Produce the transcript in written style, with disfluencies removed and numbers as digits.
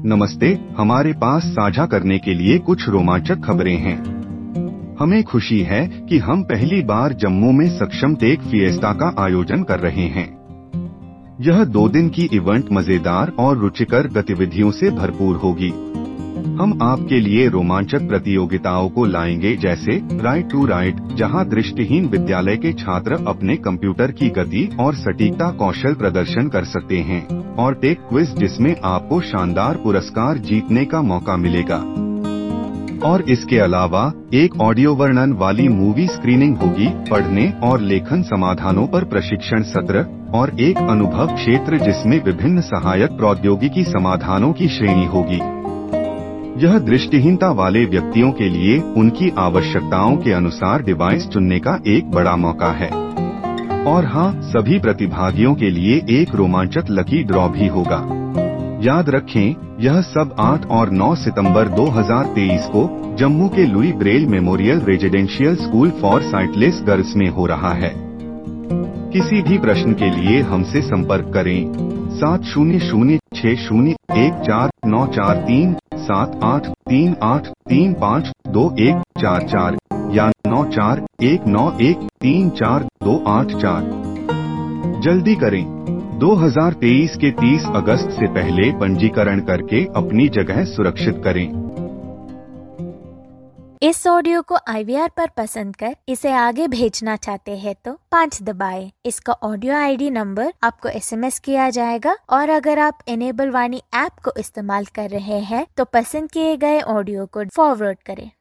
नमस्ते, हमारे पास साझा करने के लिए कुछ रोमांचक खबरें हैं। हमें खुशी है कि हम पहली बार जम्मू में सक्षम टेक फिएस्टा का आयोजन कर रहे हैं। यह 2 दिन की इवेंट मजेदार और रुचिकर गतिविधियों से भरपूर होगी। हम आपके लिए रोमांचक प्रतियोगिताओं को लाएंगे, जैसे राइट टू राइट, जहां दृष्टिहीन विद्यालय के छात्र अपने कंप्यूटर की गति और सटीकता कौशल प्रदर्शन कर सकते हैं, और टेक क्विज, जिसमें आपको शानदार पुरस्कार जीतने का मौका मिलेगा। और इसके अलावा एक ऑडियो वर्णन वाली मूवी स्क्रीनिंग होगी, पढ़ने और लेखन समाधानों पर प्रशिक्षण सत्र, और एक अनुभव क्षेत्र जिसमें विभिन्न सहायक प्रौद्योगिकी समाधानों की श्रेणी होगी। यह दृष्टिहीनता वाले व्यक्तियों के लिए उनकी आवश्यकताओं के अनुसार डिवाइस चुनने का एक बड़ा मौका है। और हाँ, सभी प्रतिभागियों के लिए एक रोमांचक लकी ड्रॉ भी होगा। याद रखें, यह सब 8 और 9 सितंबर 2023 को जम्मू के Louis Braille memorial residential school for sightless girls में हो रहा है। किसी भी प्रश्न के लिए हमसे संपर्क करें 7006014943 7838352144 या 9419134284। जल्दी करें, 2023 के 30 अगस्त से पहले पंजीकरण करके अपनी जगह सुरक्षित करें। इस ऑडियो को IVR पर पसंद कर इसे आगे भेजना चाहते हैं तो 5 दबाएं। इसका ऑडियो ID नंबर आपको SMS किया जाएगा, और अगर आप इनेबल वाणी ऐप को इस्तेमाल कर रहे हैं तो पसंद किए गए ऑडियो को फॉरवर्ड करें।